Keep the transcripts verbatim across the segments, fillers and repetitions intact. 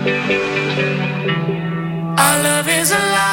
Our love is alive.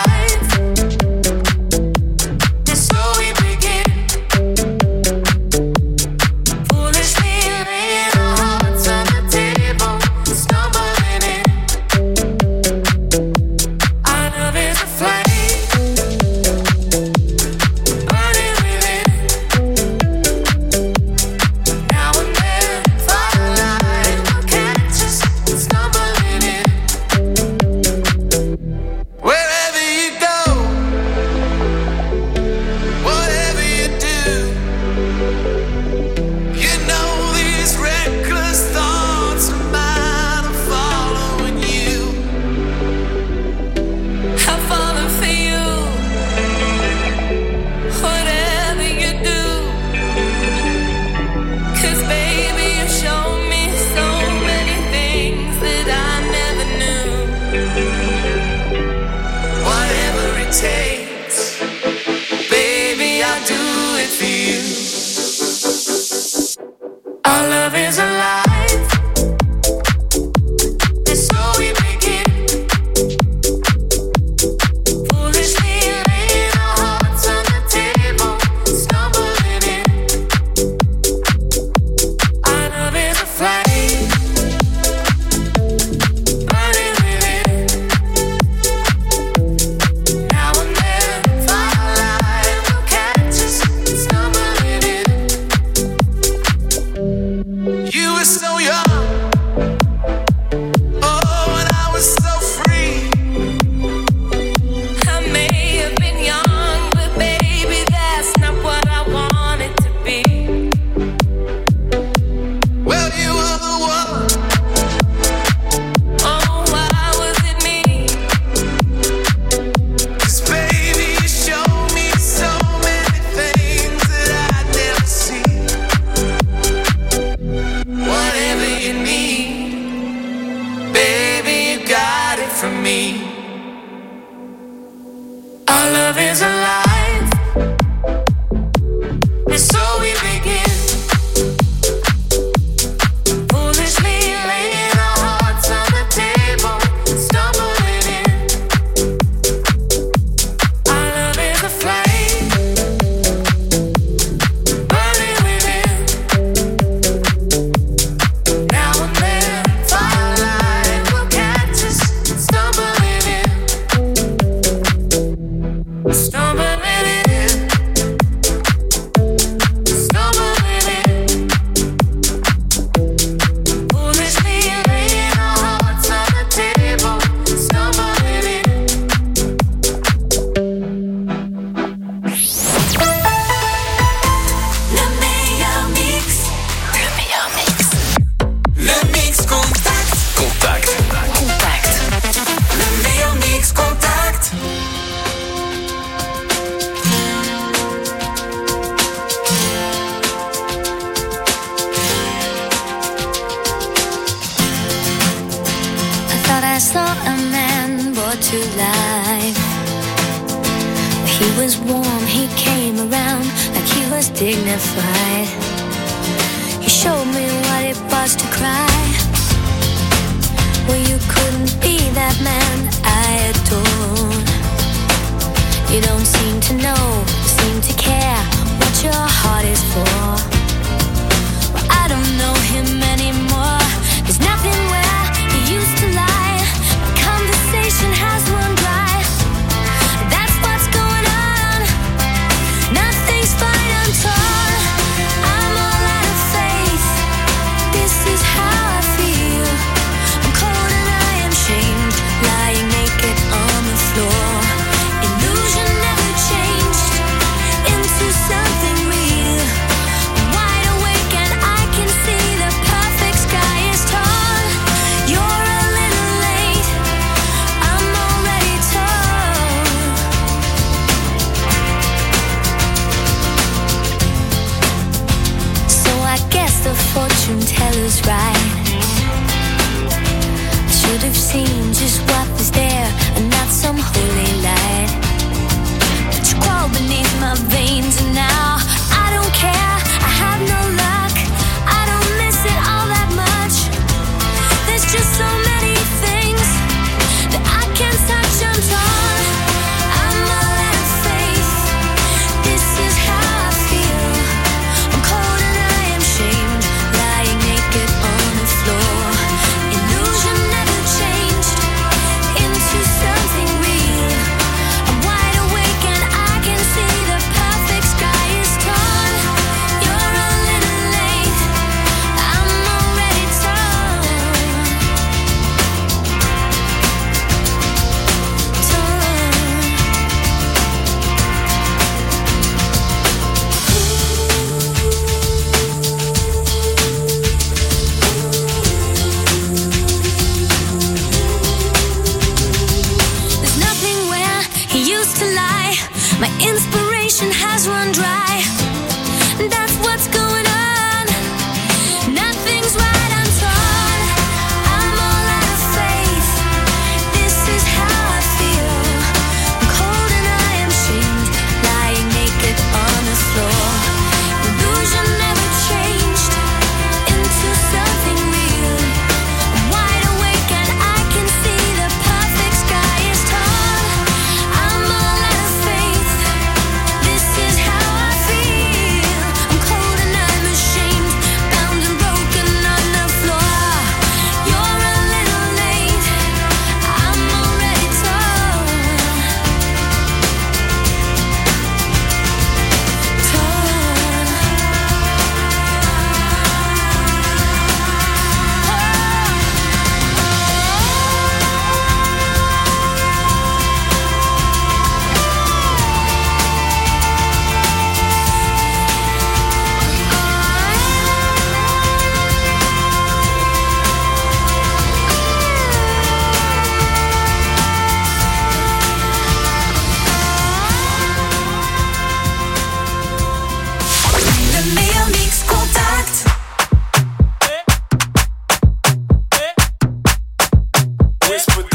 Just so many things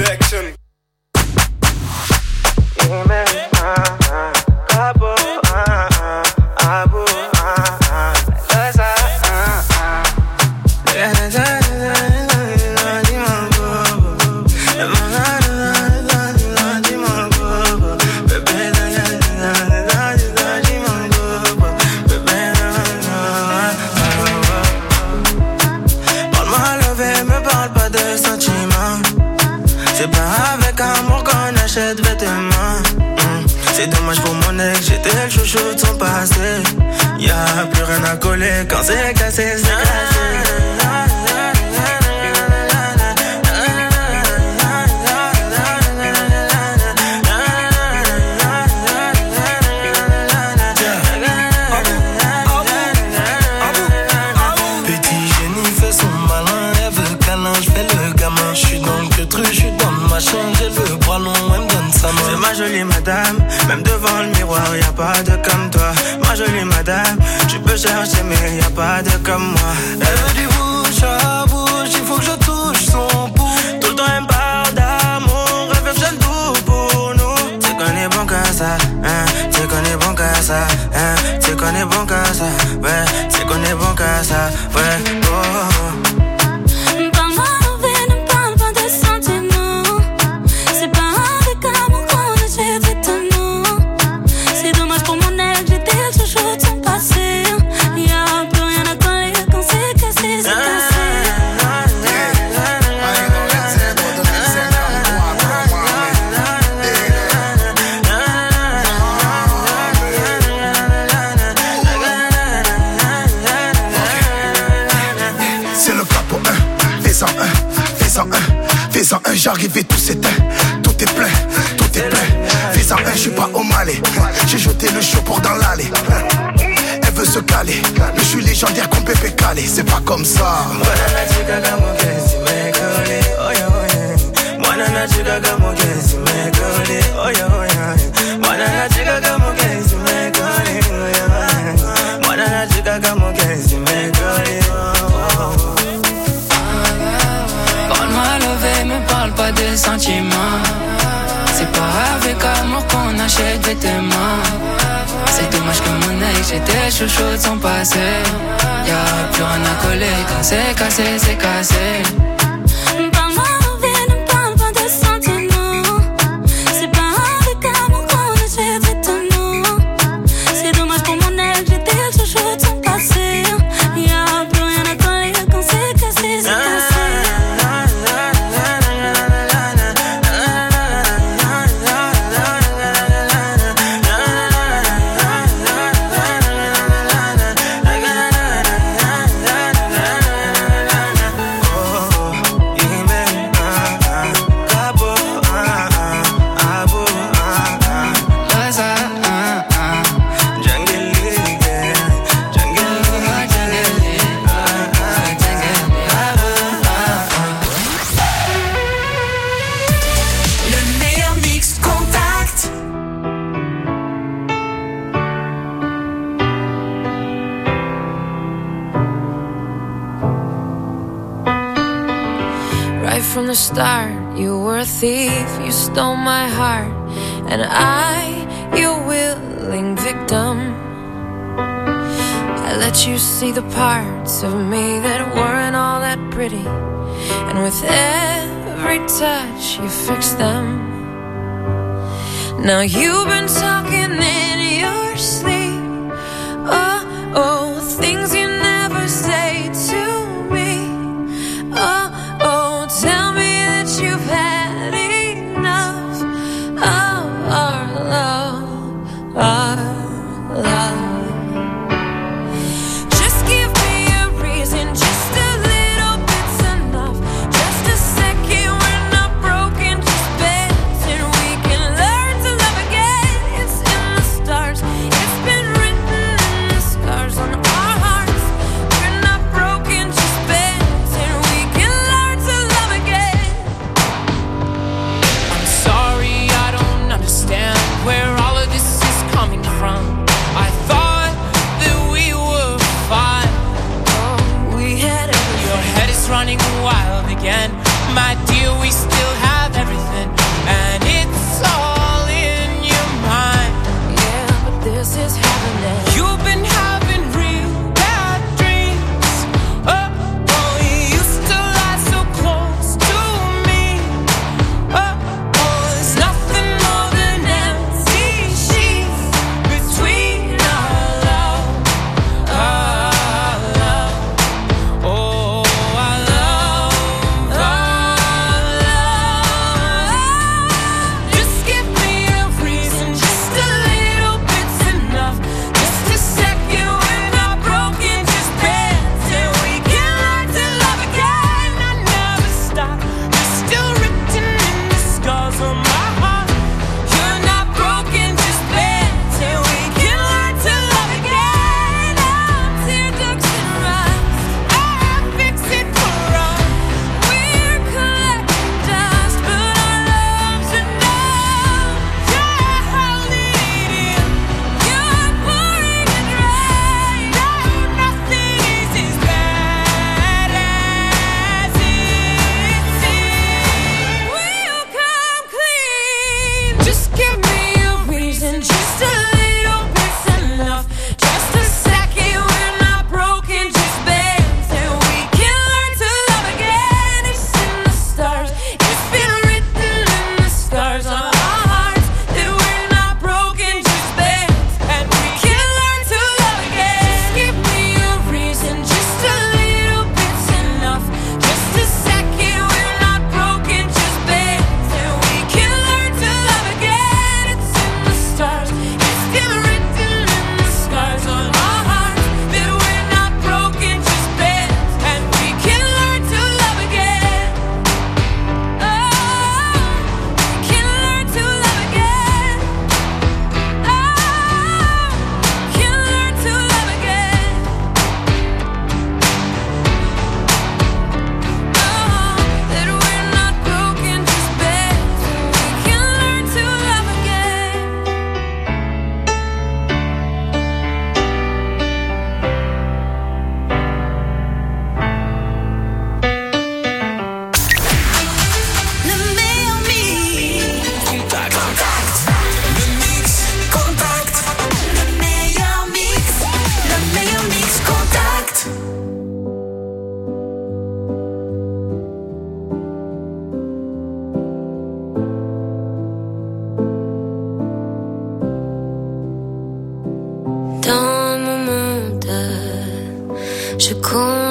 selection. C'est dommage pour mon ex, j'étais le chouchou de son passé. Y'a plus rien à coller quand c'est cassé, c'est cassé. Petit génie fait son malin, elle veut câlin, j'fais le gamin. J'suis dans le queutru, j'suis dans le machin, j'ai le bras long, elle me donne sa main. C'est ma jolie madame, même devant le miroir, y'a pas de comme toi. Ma jolie madame, tu peux chercher mais y'a pas de comme moi. Elle veut du bouche à bouche, il faut que je touche son pouce. Tout le temps elle me parle d'amour, elle veut que je tout pour nous. C'est qu'on est bon qu'à ça, hein, c'est qu'on est bon qu'à ça, hein, c'est qu'on est bon qu'à ça, ouais, c'est qu'on est bon qu'à ça, ouais, oh. Fais-en un, j'arrive et tout s'éteint. Tout est plein, tout est plein. Fais-en un, j'suis pas au Malais. J'ai jeté le chaud pour dans l'allée. Elle veut se caler, mais j'suis légendaire comme Pépé Calé. C'est pas comme ça. Me parle pas de sentiments. C'est pas avec amour qu'on achète vêtements. C'est dommage que mon ex j'étais chouchou de son passé. Y'a plus rien à coller quand c'est cassé, c'est cassé. Parle-moi en vie, ne parle pas de sentiments. C'est pas avec amour qu'on achète vêtements. C'est dommage pour mon ex j'étais chouchou de son passé. Y'a plus rien à coller quand c'est cassé, c'est cassé. From the start, you were a thief, you stole my heart, and I, your willing victim. I let you see the parts of me that weren't all that pretty, and with every touch you fixed them. Now you've been talking in your sleep, oh, oh, things you never say to me, oh, oh, tell me that you've had enough of our love, our love. Just give me a reason, just a little bit's enough. Just a second, we're not broken, just bends, and we can learn to love again. It's in the stars, it's been written in the scars on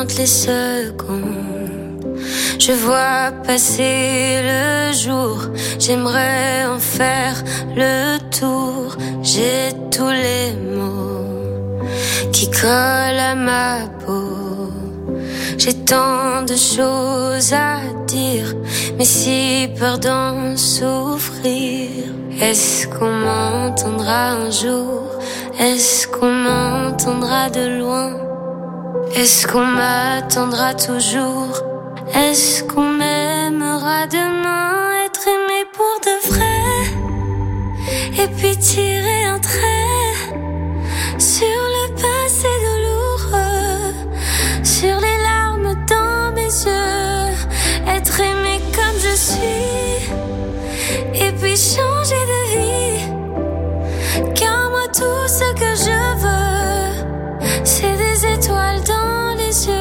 compte les secondes. Je vois passer le jour, j'aimerais en faire le tour. J'ai tous les mots qui collent à ma peau. J'ai tant de choses à dire, mais si peur d'en souffrir. Est-ce qu'on m'entendra un jour? Est-ce qu'on m'entendra de loin? Est-ce qu'on m'attendra toujours? Est-ce qu'on m'aimera demain? Être aimé pour de vrai, et puis tirer un trait sur le passé douloureux, sur les larmes dans mes yeux. Être aimé comme je suis, et puis changer de vie. Car moi tout ce que je veux, c'est des étoiles dans les yeux.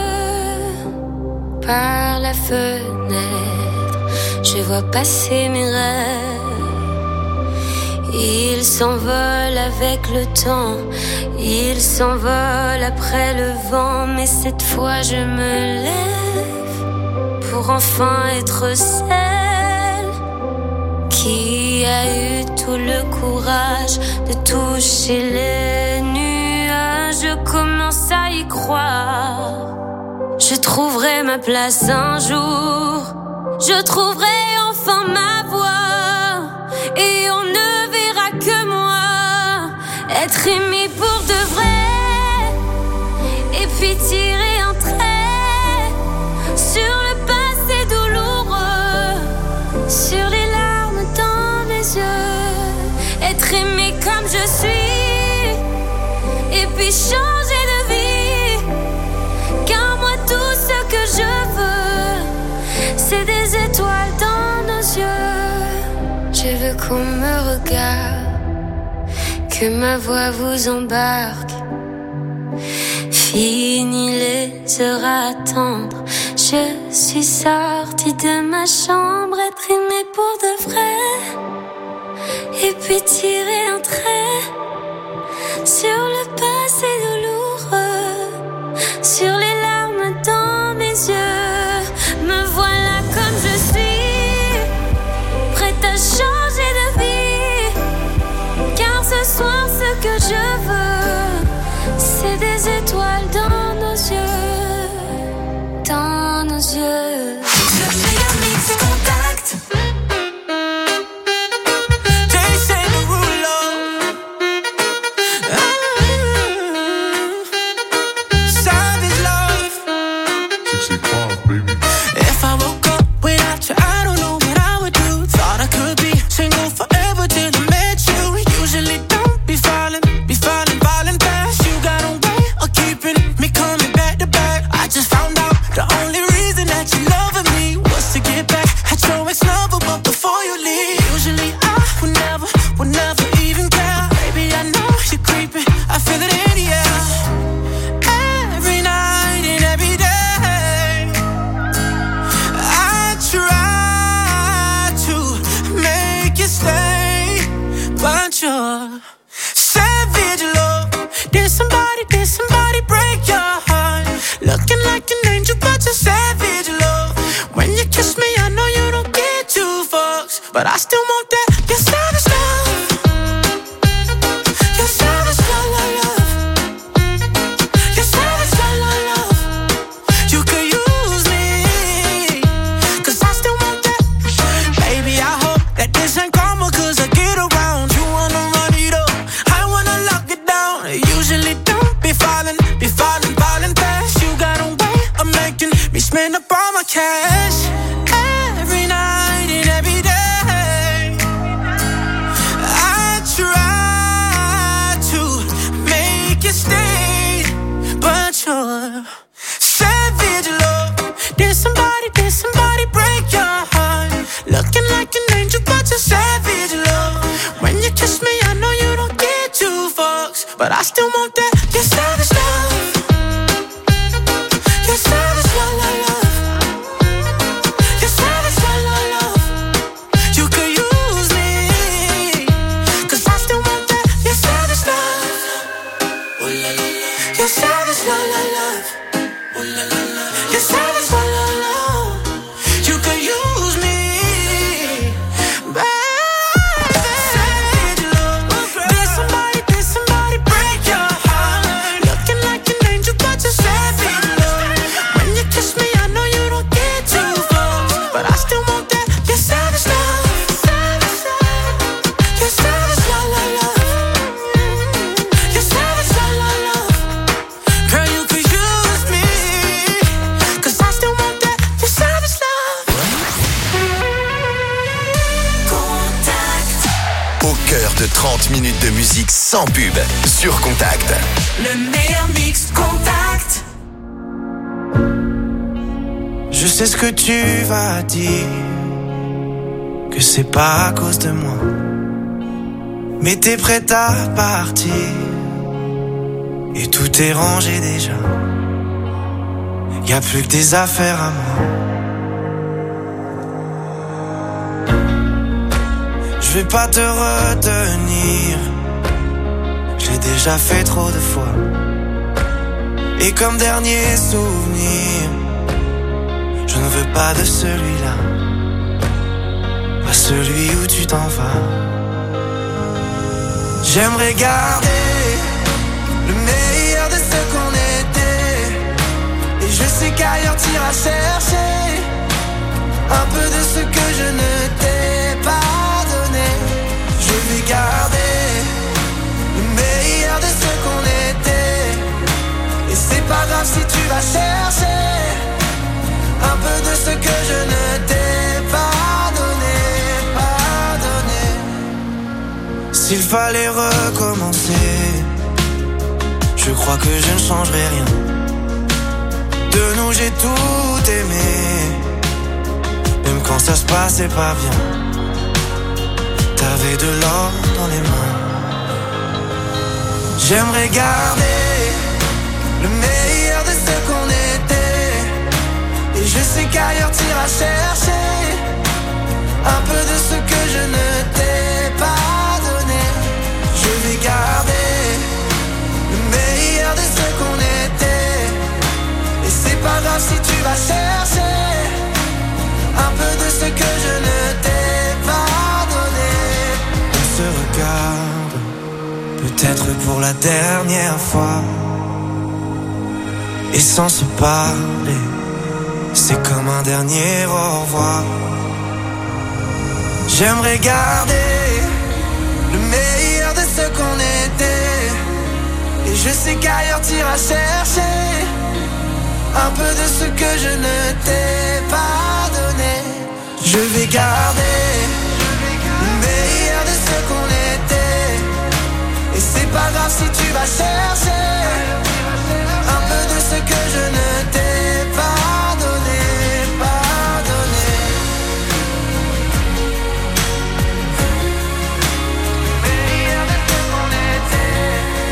Par la fenêtre, je vois passer mes rêves. Ils s'envolent avec le temps, ils s'envolent après le vent. Mais cette fois je me lève pour enfin être celle qui a eu tout le courage de toucher les nuages. Je commence à y croire. Je trouverai ma place un jour. Je trouverai enfin ma voix. Et on ne verra que moi. Être aimé pour de vrai. Et puis tirer un trait sur le passé douloureux, sur les larmes dans mes yeux. Être aimé comme je suis, et puis changer de vie. Car moi tout ce que je veux, c'est des étoiles dans nos yeux. Je veux qu'on me regarde, que ma voix vous embarque. Fini les heures à attendre, je suis sortie de ma chambre. Être aimée pour de vrai, et puis tirer un trait sur le passé douloureux, sur les larmes dans mes yeux. Me voilà comme je suis, prête à changer de vie. Car ce soir ce que je veux, c'est des étoiles dans nos yeux, dans nos yeux. Le meilleur mix contact. But I still want that, your savage love. Your savage love, love, love. Your savage love, love, love. You could use me, cause I still want that. Baby, I hope that this ain't karma, cause I get around. You wanna run it up, I wanna lock it down. I usually don't be falling, be falling, falling fast. You got a way of making me spend up all my cash. Every night and every day savage love. Did somebody, did somebody break your heart? Looking like an angel, but you're savage love. When you kiss me, I know you don't get two fucks, but I still want that, your savage love. Your savage love, love, love. Your savage love, love, love. You could use me, cause I still want that, your savage love. Ooh, la, la, la. Your savage love, love, love. Ooh, la, la, la. Your savage love. Your savage love, love, love. Your savage love, love, love. Girl, you could use me, 'cause I still want that. Your savage love. Contact. Au cœur de trente minutes de musique sans pub sur Contact. Le meilleur mix Contact. Je sais ce que tu vas dire, que c'est pas à cause de moi, mais t'es prête à partir et tout est rangé déjà. Y'a plus que des affaires à moi. Je vais pas te retenir, je l'ai déjà fait trop de fois. Et comme dernier souvenir, je ne veux pas de celui-là, pas celui où tu t'en vas. J'aimerais garder le meilleur de ce qu'on était, et je sais qu'ailleurs t'iras chercher un peu de ce que je ne t'ai pas donné. Je vais garder le meilleur de ce qu'on était, et c'est pas grave si tu vas chercher un peu de ce que je ne t'ai pas donné, pas donné. S'il fallait recommencer, je crois que je ne changerai rien. De nous j'ai tout aimé, même quand ça se passait pas bien. T'avais de l'or dans les mains. J'aimerais garder le meilleur de ce qu'on était, et je sais qu'ailleurs t'iras chercher un peu de ce que je ne t'ai pas donné. Je vais garder le meilleur de ce qu'on était, et c'est pas grave si tu vas chercher un peu de ce que je ne t'ai pas donné. On se regarde, peut-être pour la dernière fois, et sans se parler, c'est comme un dernier au revoir. J'aimerais garder le meilleur de ce qu'on était, et je sais qu'ailleurs t'iras chercher un peu de ce que je ne t'ai pas donné. Je vais garder le meilleur de ce qu'on était, et c'est pas grave si tu vas chercher un peu de ce que je ne t'ai pas donné, pas donné. Le meilleur de ce qu'on était,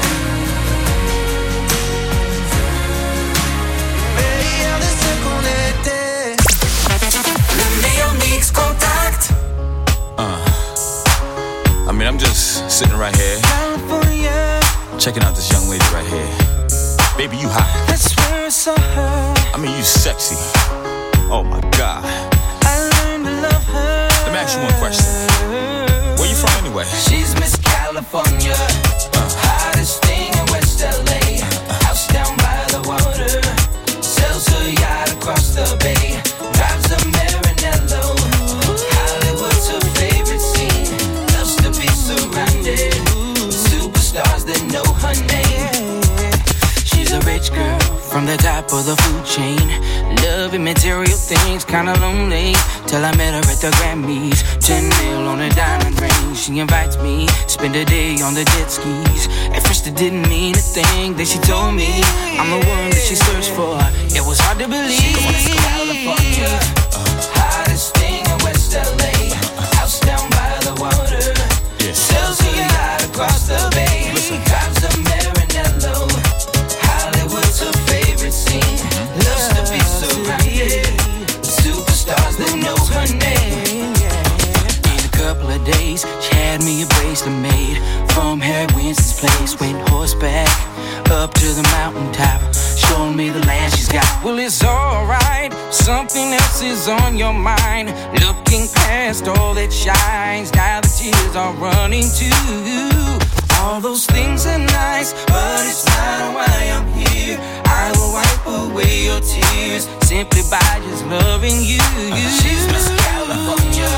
le meilleur de ce qu'on était. Le meilleur mix Contact. Uh, I mean, I'm just sitting right here, California, checking out this young lady right here. Baby, you hot. that's where I saw her. I mean, you sexy. Oh my God. I learned to love her. Let me ask you one question. Where you from anyway? She's Miss California, Uh, hottest thing in West L A. House down by the water, sells her yacht across the bay, drives a Maranello. Hollywood's her favorite scene, loves to be surrounded with superstars that know her name. She's a rich girl from the top of the food chain, loving material things, kinda lonely, till I met her at the Grammys. Ten mil on a diamond ring, she invites me, spend a day on the jet skis. At first it didn't mean a thing, then she told me I'm the one that she searched for. It was hard to believe. California, hottest thing in West L A, house down by the water, Yeah. sells her yacht across the bay, drives a Maranello. Hollywood's her favorite scene, loves to be surrounded with superstars that know her name. In a couple of days, she had me a bracelet made from Harry Winston's place. Went horseback up to the mountaintop, showing me the land she's got. Well, it's alright, something else is on your mind. Looking past all that shines, now the tears are running too. All those things are nice, but it's not why I'm here. I will wipe away your tears simply by just loving you. She's Miss California,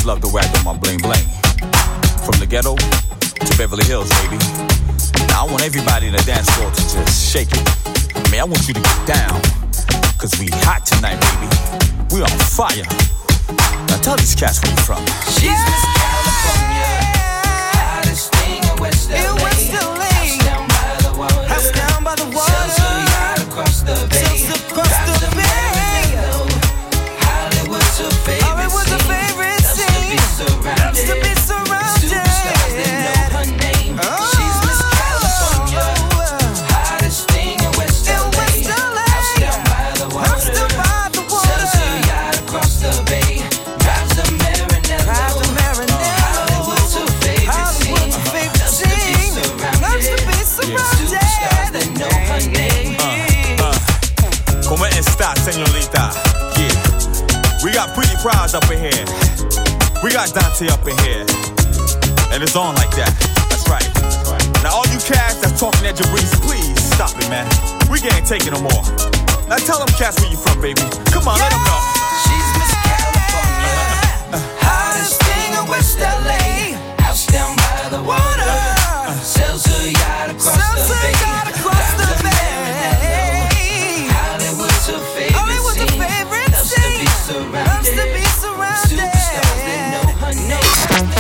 always loved the way I do my bling bling. From the ghetto to Beverly Hills, baby. Now I want everybody in the dance floor to just shake it. I mean, I want you to get down, cause we hot tonight, baby. We on fire. Now tell these cats where you from. She's Miss California, hottest thing in West L A. In West L A. House down by the water. House down by the water. Sells her yacht across the bay. Sells across the bay. Hollywood's her favorite Hollywood's her favorite scene. Loves to be surrounded. Superstars, they know her name. Oh. She's Miss California, hottest thing in West L A. West L A. House down by the water. House down by the water. Sells her yacht across the bay. Drives a Maranello. Drives a Maranello. Hollywood's her favorite Hollywood's her favorite scene. Loves to be surrounded. Superstars, they know her name. Uh, uh, ¿Cómo está, señorita? Yeah. We got Pretty Prize up in here. We got Dante up in here. And it's on like that. That's right. Now all you cats that's talking at Jabrizi, please stop it, man. We can't take it no more. Now tell them cats where you from, baby. Come on, Yeah. let them know. She's Miss California, hottest thing in West L A. House down by the water. Sells her yacht across Sells the her bay. yacht across the Drives a bay. Maranello. Hollywood's her favorite Hollywood's her scene. favorite Loves to be scene. surrounded. Loves to be surrounded. Superstars, they know her name.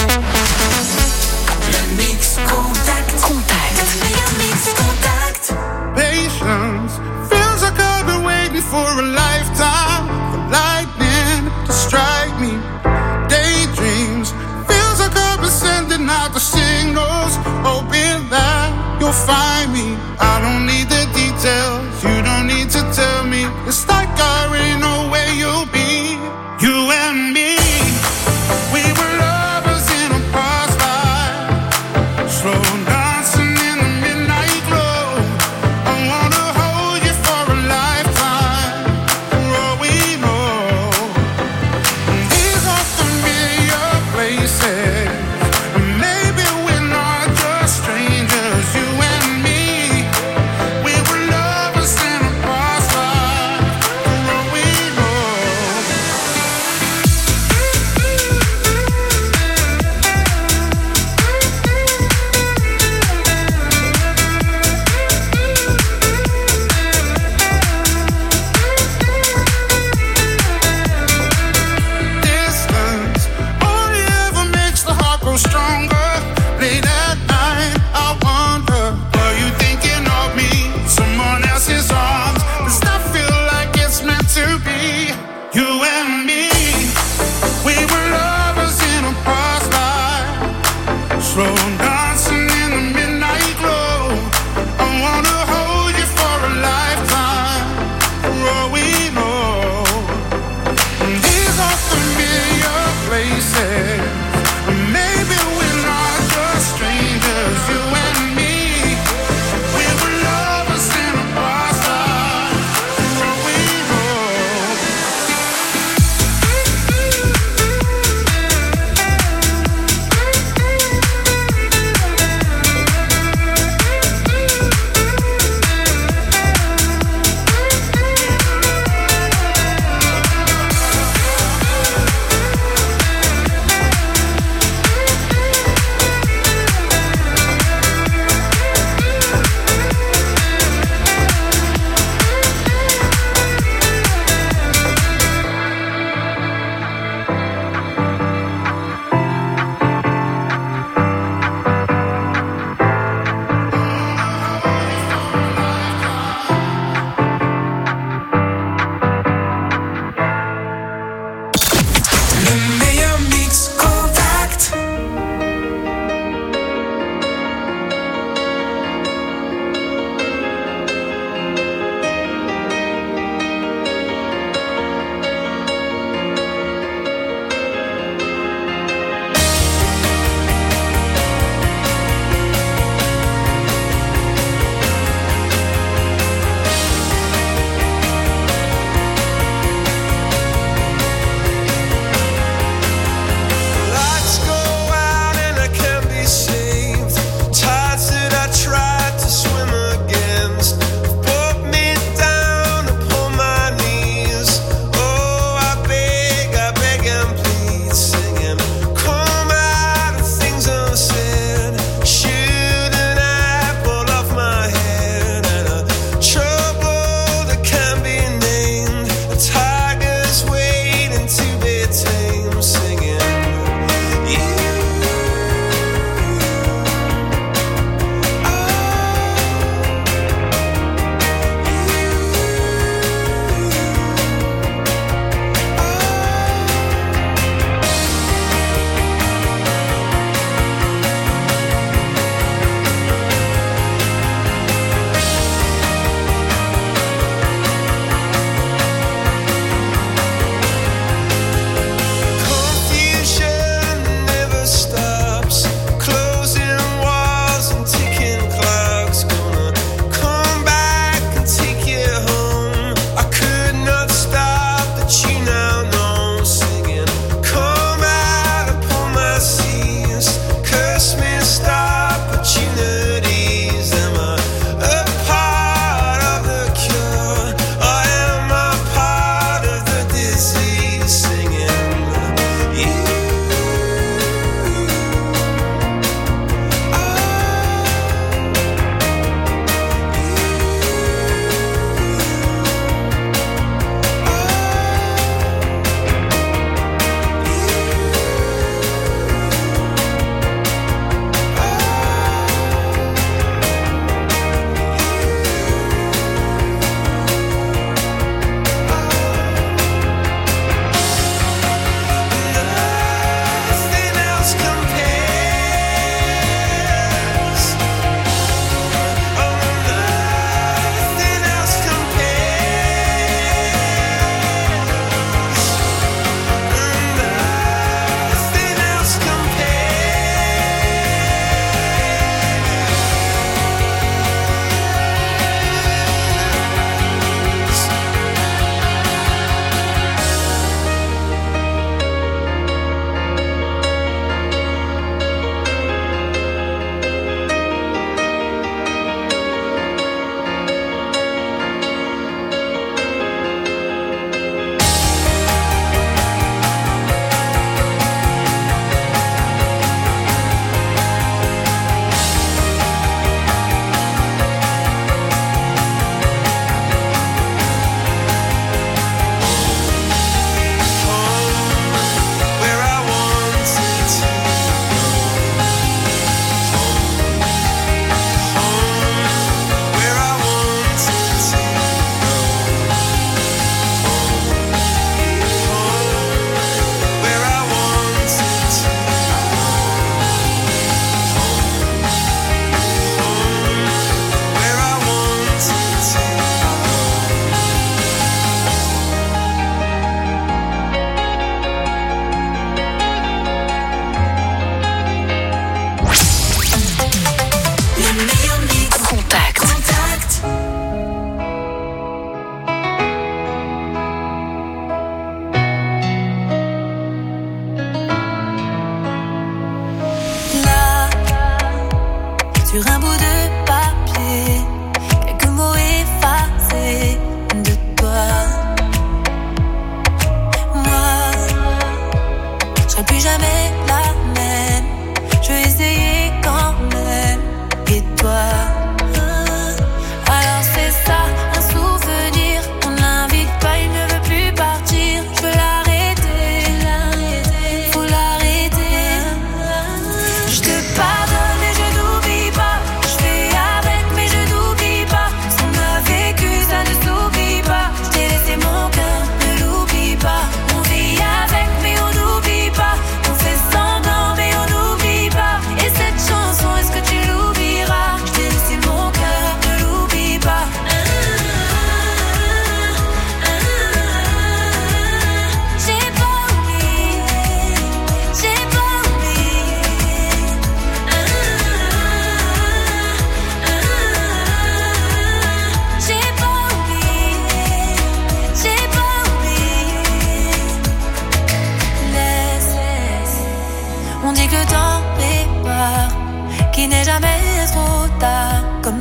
Mix Contact. Contact. Mix Contact. Patience feels like I've been waiting for a lifetime for lightning to strike me. Daydreams feels like I've been sending out the signals, hoping that you'll find me. I don't need the details, you don't need to tell me. It's like I already know where you'll be. You and me, we were lovers in a past life, slow dancing in the midnight glow. I wanna hold you for a lifetime, for all we know. These are familiar places, maybe we're not just strangers. You and me,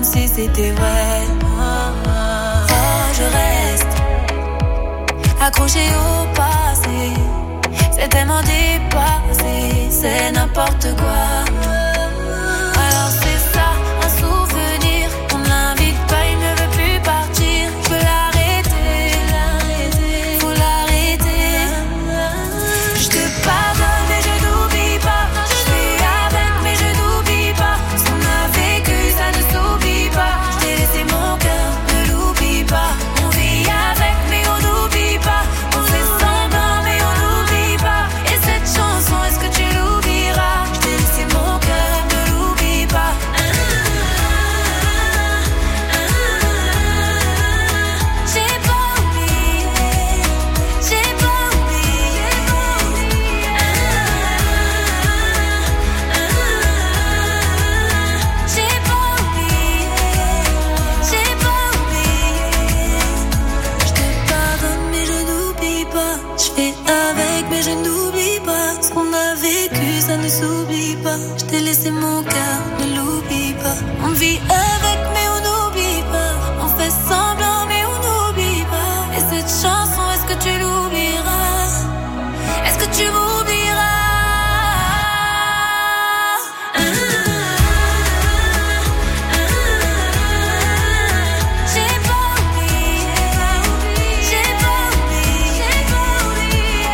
comme si c'était vrai. Oh, je reste accroché au passé. C'est tellement dépassé, c'est n'importe quoi. Alors c'est ça, un souvenir. On l'invite pas, il ne veut plus partir. Je veux l'arrêter, faut l'arrêter. Je te pardonne mais je n'oublie pas. Je suis avec mais je n'oublie pas. Ce qu'on a vécu ça ne s'oublie pas. Je t'ai laissé mon cœur, ne l'oublie pas. On vit avec mais on n'oublie pas. On fait semblant mais on n'oublie pas. Et cette chanson, est-ce que tu l'oublieras? Je t'ai laissé mon cœur, ne l'oublie pas. J'ai pas oublié, j'ai pas oublié. J'ai pas oublié, j'ai pas oublié. Je te pardonne mais je n'oublie pas. Je fais avec mais je n'oublie pas. Ce qu'on a vécu ça ne s'oublie pas. Je t'ai laissé mon cœur, ne l'oublie pas. On vit avec mais on n'oublie pas. On fait semblant mais on n'oublie pas. Et cette chanson, est-ce que tu l'oublieras? Est-ce que tu m'oublieras? J'ai pas oublié, j'ai pas oublié, j'ai pas oublié.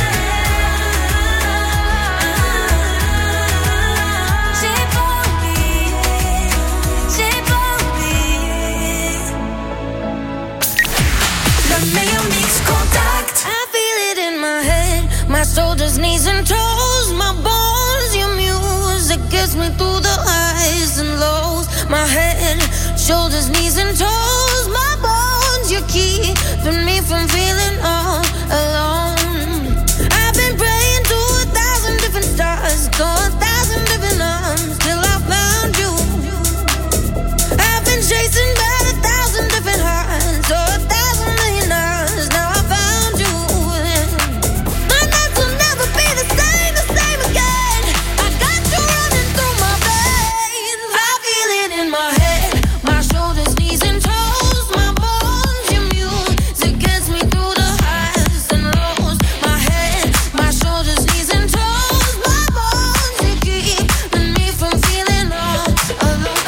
J'ai pas oublié, j'ai pas oublié. Le meilleur mix Contact. I feel it in my head, my shoulders, knees and toes, my bones, your music gets me through the highs and lows. My head, shoulders, knees and toes, my bones, you're keeping me from feeling all alone. I've been praying to a thousand different stars, to a thousand different arms, till I found you. I've been chasing by a thousand different hearts, so a thousand million hours. Now I found you. My nights will never be the same, the same again. I got you running through my veins. I feel it in my head, my shoulders, knees and toes, my bones, your music gets me through the highs and lows. My head, my shoulders, knees and toes, my bones, you keeping me from feeling all alone.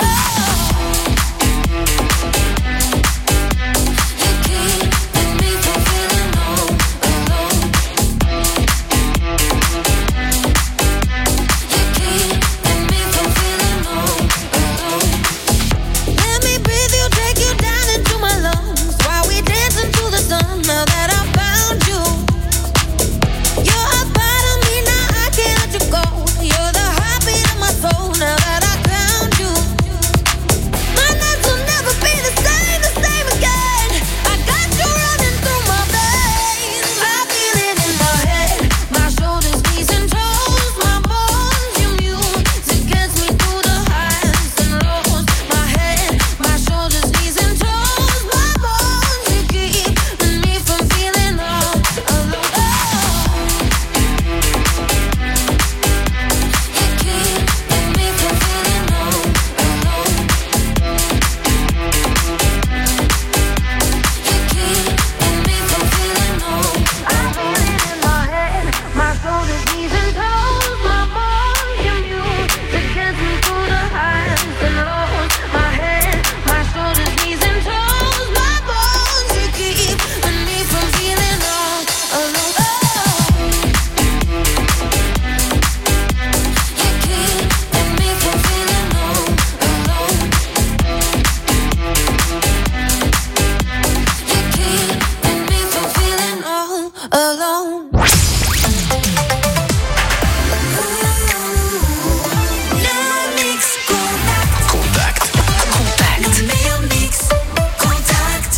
You keeping me from feeling all alone. You keeping me from feeling all alone. Let me breathe you, take you down into my lungs while we dance into the sun. Now that I found you, you're a part of me. Now I can't let you go. You're the heartbeat of my soul. Now that I found you, my nights will never be the same, the same again. I got you running through my veins. I feel it in my head, my shoulders, knees and toes, my bones, your music gets me through the highs and lows. My head, my shoulders, knees and toes, my bones, you keeping me from feeling all alone. You keeping me from feeling all alone. You keeping me from feeling all. I feel it in my head, my shoulders, knees and toes, my bones, your music gets me through the highs and lows. My head, my shoulders, knees and toes, my bones, you keeping me from feeling all alone. You keeping me from feeling all alone. You keeping me from feeling all alone. Le mix Contact. Contact. Le meilleur mix Contact.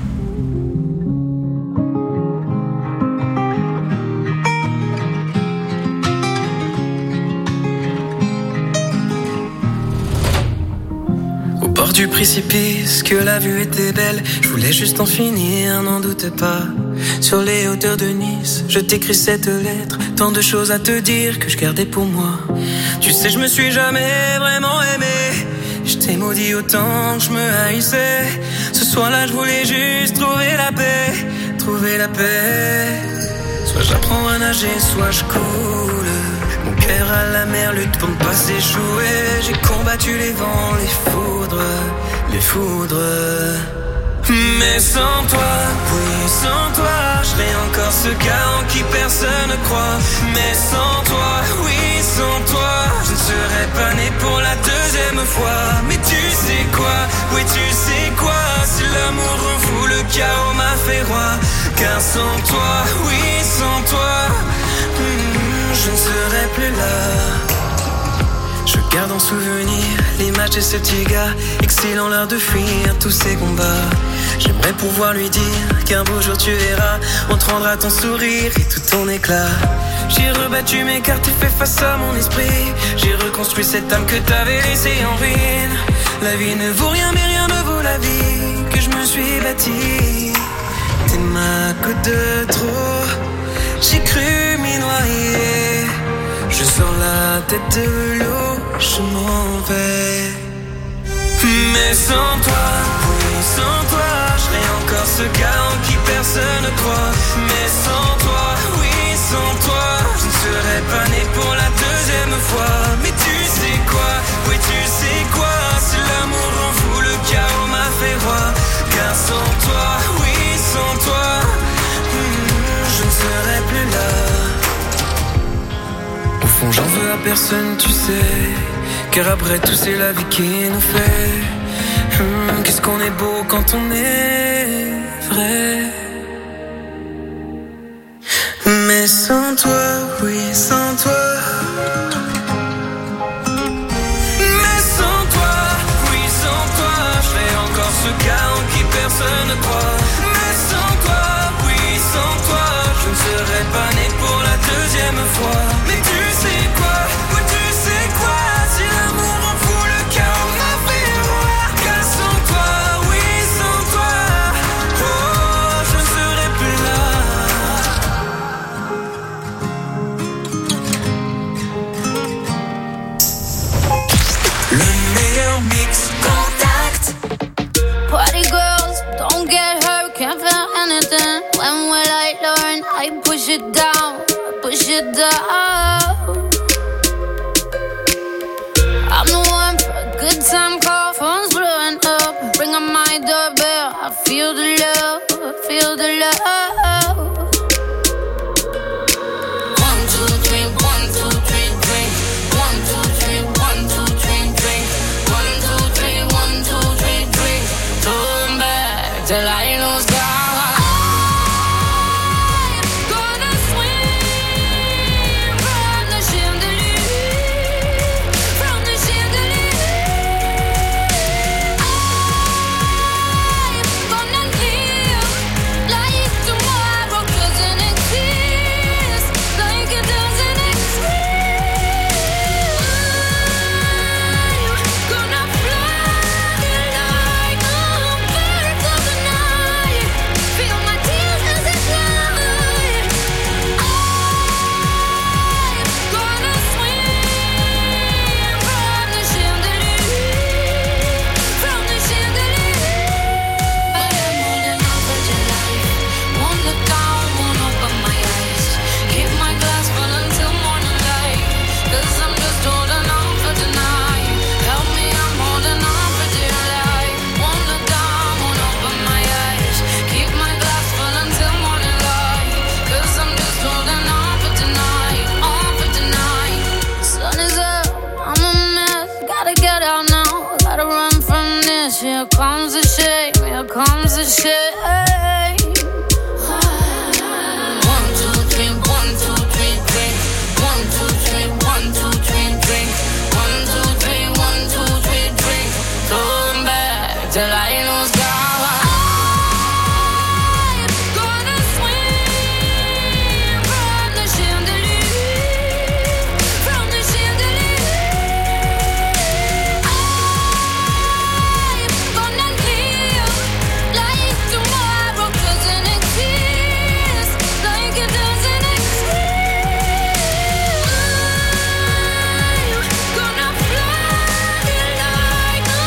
Au bord du précipice, que la vue était belle. Je voulais juste en finir, n'en doute pas. Sur les hauteurs de Nice, je t'écris cette lettre. Tant de choses à te dire que je gardais pour moi. Tu sais, je me suis jamais vraiment aimé. Je t'ai maudit autant que je me haïssais. Ce soir-là je voulais juste trouver la paix, trouver la paix. Soit j'apprends à nager, soit je coule. Mon cœur à la mer lutte pour ne pas s'échouer. J'ai combattu les vents, les foudres, les foudres. Mais sans toi, oui sans toi, je serais encore ce gars en qui personne ne croit. Mais sans toi, oui sans toi, je ne serais pas né pour la deuxième fois. Mais tu sais quoi, oui tu sais quoi, si l'amour rend fou, le chaos m'a fait roi. Car sans toi, oui sans toi, hmm, je ne serais plus là. Je garde en souvenir l'image de ce petit gars, excilant l'heure de fuir tous ces combats. J'aimerais pouvoir lui dire qu'un beau jour tu verras, on te rendra ton sourire et tout ton éclat. J'ai rebattu mes cartes et fait face à mon esprit. J'ai reconstruit cette âme que t'avais laissée en ruine. La vie ne vaut rien mais rien ne vaut la vie que je me suis bâtie. T'es ma goutte de trop, j'ai cru m'y noyer. Je sors la tête de l'eau, je m'en vais. Mais sans toi, oui sans toi, je serais encore ce gars en qui personne ne croit. Mais sans toi, oui sans toi, je ne serais pas né pour la deuxième fois. Mais tu sais quoi, oui tu sais quoi, si l'amour rend fou, le chaos m'a fait roi. Car sans toi, oui sans toi, hmm, je ne serais plus là. Au fond j'en veux à personne tu sais, car après tout c'est la vie qui nous fait. Hum, qu'est-ce qu'on est beau quand on est vrai. Mais sans toi, oui sans toi. Mais sans toi, oui sans toi, je serais encore ce gars en qui personne ne croit. Mais sans toi, oui sans toi, je ne serais pas né pour la deuxième fois. Mais tu sais quoi, oui tu sais quoi, si l'amour en fout le chaos m'a fait roi. Car sans toi, oui sans toi, oh je ne serais plus là. Le meilleur mix Contact. Party girls, don't get hurt, can't feel anything. When will I learn? I push it down, push it down. I'm the one for a good time call, phone's blowing up. Ring on my doorbell, I feel the love, I feel the love. One, two, three, one, two, three, drink. One, two, three, one, two, three, drink. One, two, three, one, two, three, drink. Turn back till I lose God. Here comes the shame, here comes the shame. One, two, three, one, two, three, drink. One, two, three, one, two, three, drink. One, two, three, one, two, three, drink. Turn back till I lose God. Like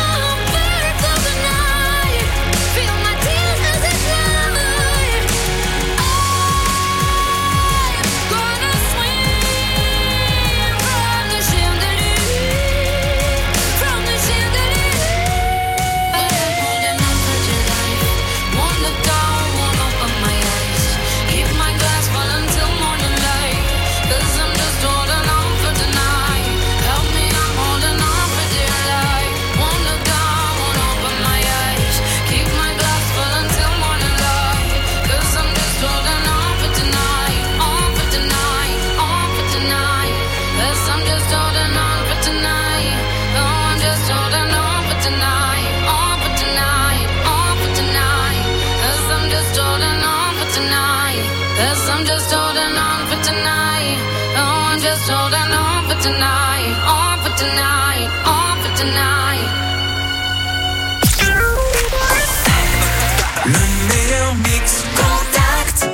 'cause I'm just holding on for tonight. Oh, I'm just holding on for tonight. On for tonight. On for tonight. Le meilleur mix. Contact.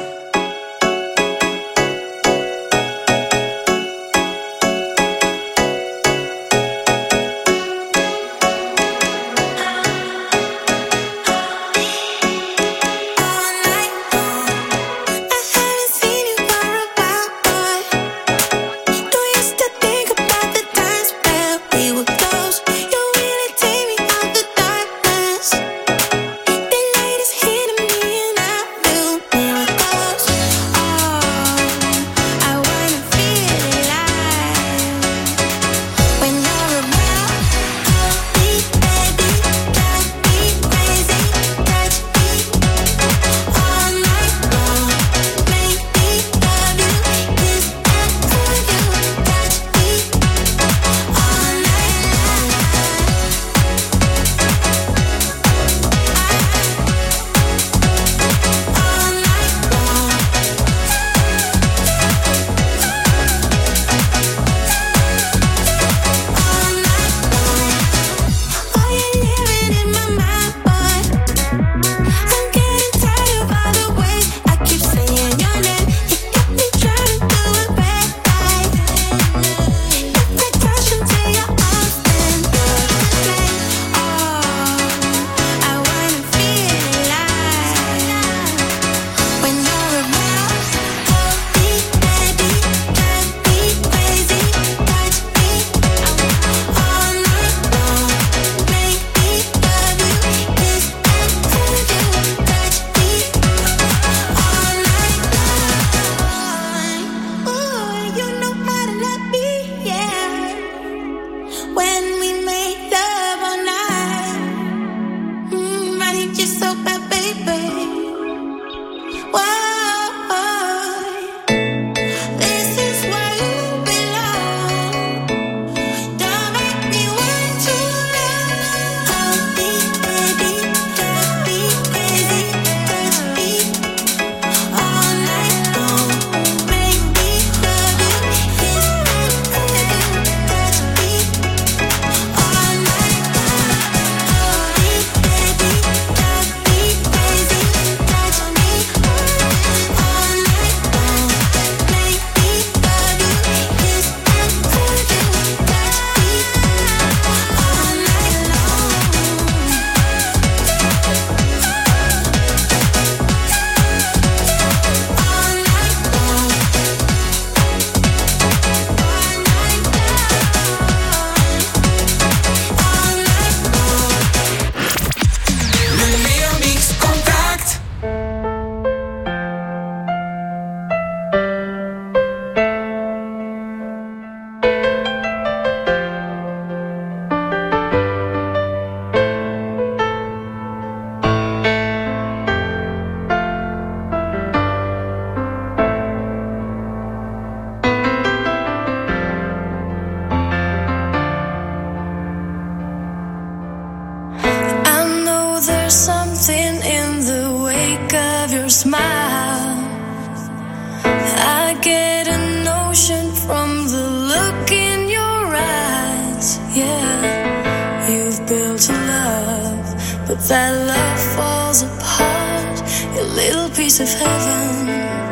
That love falls apart. Your little piece of heaven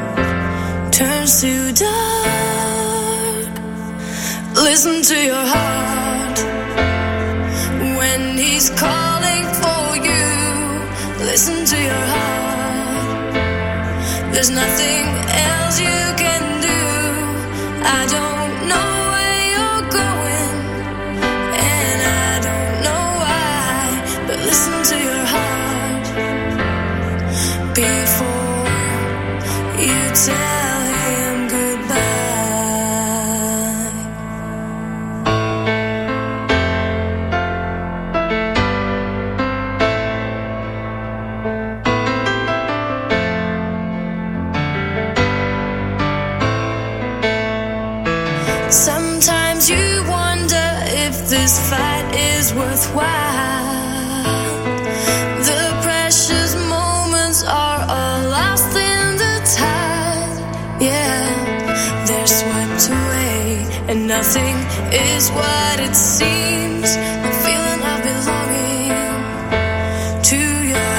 turns to dark. Listen to your heart when he's calling for you. Listen to your heart. There's nothing else you can do. I don't know where you're going, and I don't know why, but listen to your heart before you tell him goodbye. Sometimes you wonder if this fight is worthwhile. The precious moments are all lost in the tide. nothing is what it seems. The feeling of belonging to your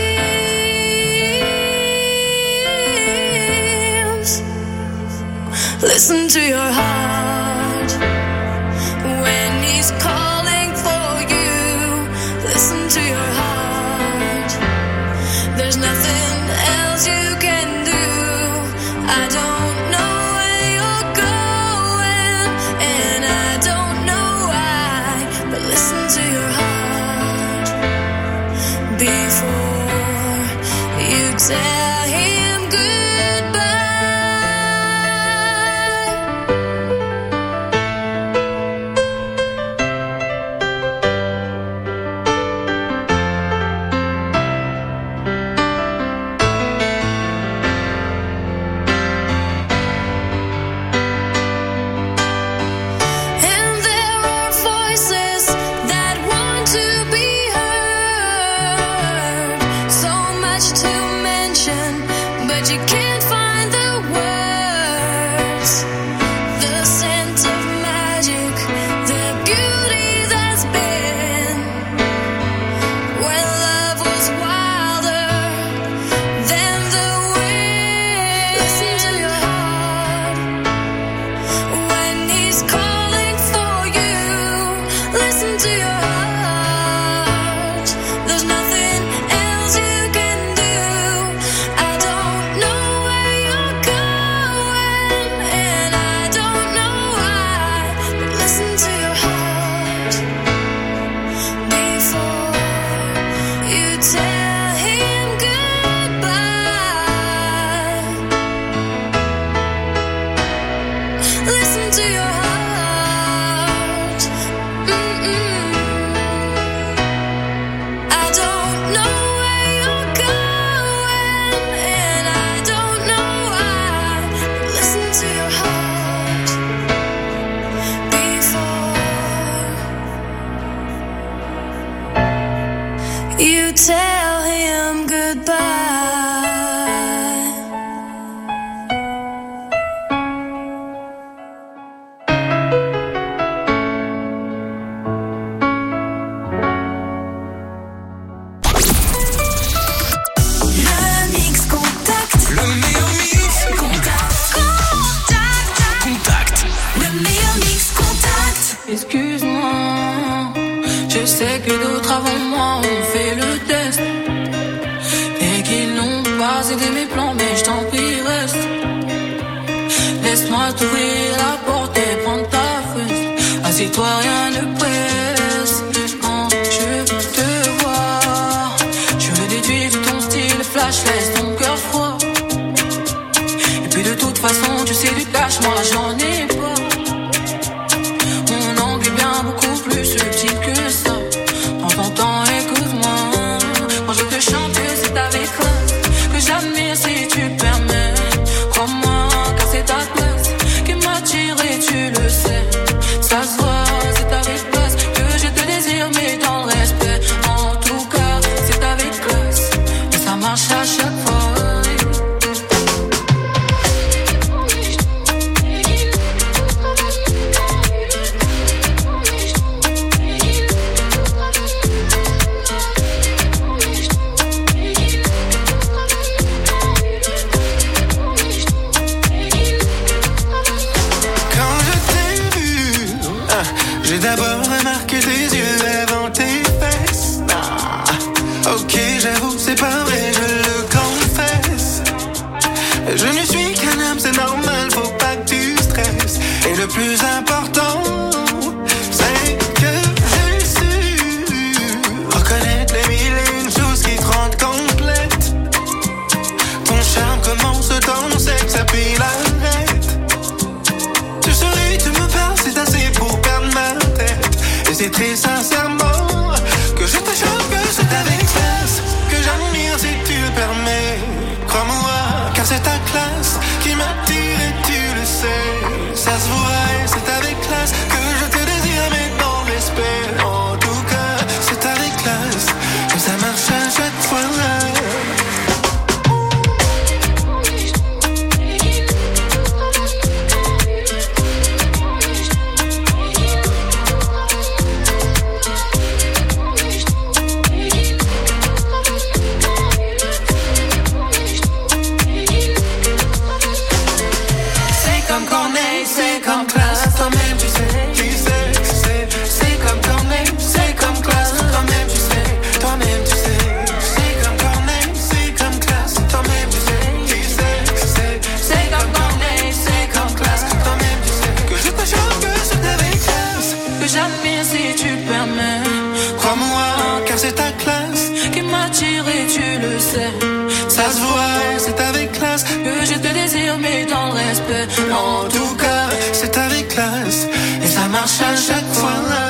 dreams. Listen to your heart when he's calling for you. Listen to your heart. There's nothing else you can do. I don't know where you're going, and I don't know why, but listen to your heart before you tell him goodbye. And there are voices that want to be heard. So much to mention, but you can't find the words. The scent of magic, the beauty that's been when love was wilder than the wind. Listen to your heart when he's calling for you. Listen to your heart. There's nothing else you can do. I don't know where you're going, and I don't know why, but listen to your heart before you tell him goodbye. Listen to your heart. Mm-mm. I don't know where you're going, and I don't know why, but listen to your heart before you tell him goodbye. Le mix contact. Le meilleur mix. Contact. Contact. Le meilleur mix contact. Excuse-moi, je sais que d'autres avant moi ont fait le test et qu'ils n'ont pas aidé mes plans, mais je t'en prie reste. Laisse-moi t'ouvrir la porte et prendre ta fesse. Assieds-toi, rien ne presse. Quand je te vois, je le déduis de ton style flash, laisse ton cœur froid. Et puis de toute façon, tu sais du cash, moi j'en ai pas. Mon angle est bien beaucoup plus subtil que ça. Prends ton temps, écoute-moi. Quand je te chante, c'est avec classe que j'admire si tu permets. Crois-moi, car c'est ta classe qui m'attire et tu le sais. Ça se voit, c'est avec classe que je te désire, mais dans le respect. En tout cas, c'est avec classe et ça marche à chaque fois. Quand je t'ai vu, ah, j'ai d'abord remarqué tes yeux avant tes fesses. Ah, ok, j'avoue, c'est pas vrai, je le confesse. Je ne suis qu'un homme, c'est normal, faut pas que tu stresses. Et le plus important, c'est que j'ai su reconnaître les mille et une choses qui te rendent complète. Ton charme commence dans le sexe, puis l'arrête. Tu souris, tu me parles, c'est assez pour perdre ma tête. Et c'est très sincèrement que je te jure que c'est avec classe que j'admire si tu le permets. Crois-moi, car c'est ta classe qui m'attire et tu le sais. Ça se voit et c'est avec classe sais. Ça se voit, c'est avec classe que je te désire, mais dans le respect. En tout cas, c'est avec classe et ça marche à chaque fois.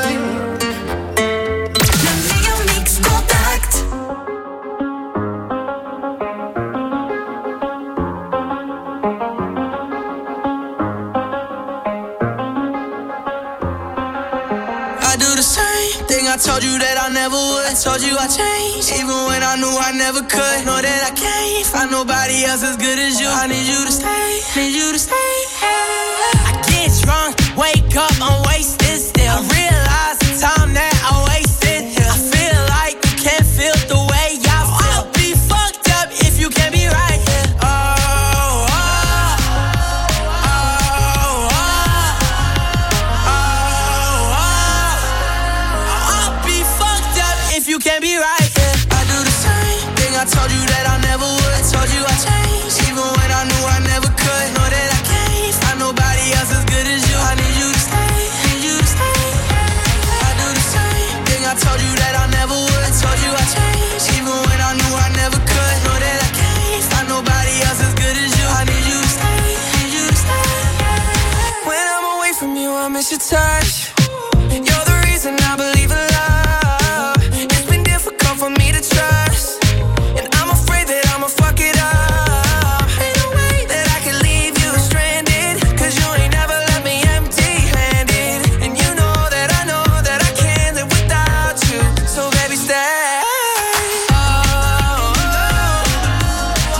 I told you that I never would. I told you I changed, even when I knew I never could. Know that I can't find nobody else as good as you. I need you to stay, need you to stay. I get drunk, wake up, I'm wasted still. I realize the time that I wasted here. I feel like you can't feel the way I feel. I'll be fucked up if you can't be right here. Oh, oh, oh, oh, oh, oh. I'll be fucked up if you can't be right here. I do the same thing, I told you that I never would. I told you I changed, even when I knew I never could. Know that I can't find nobody else as good as you. I need you to stay, need you to stay. I do the same thing, I told you that I never would. I told you I changed, even when I knew I never could. Know that I can't find nobody else as good as you. I need you to stay, need you to stay. When I'm away from you, I miss your touch. You're the reason I believe in love. It's been difficult for me to trust, and I'm afraid that I'ma fuck it up. Ain't no way that I can leave you stranded, cause you ain't never left me empty-handed. And you know that I know that I can't live without you. So baby, stay. Oh, oh, oh,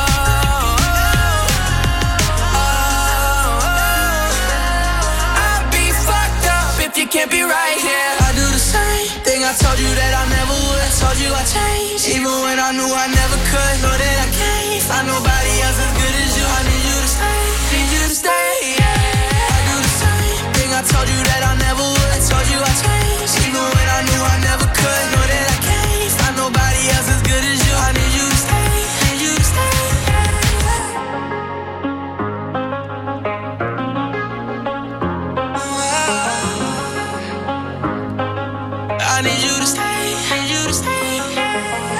oh, oh. I'll be fucked up if you can't be right here. I do the same thing, I told you that I never would. I told you I changed, even when I knew I never could. Know that I can't find nobody else as good as you. I need you to stay, need you to stay. I do the same thing, I told you that I never would. I told you I changed, even when I knew I never could. Know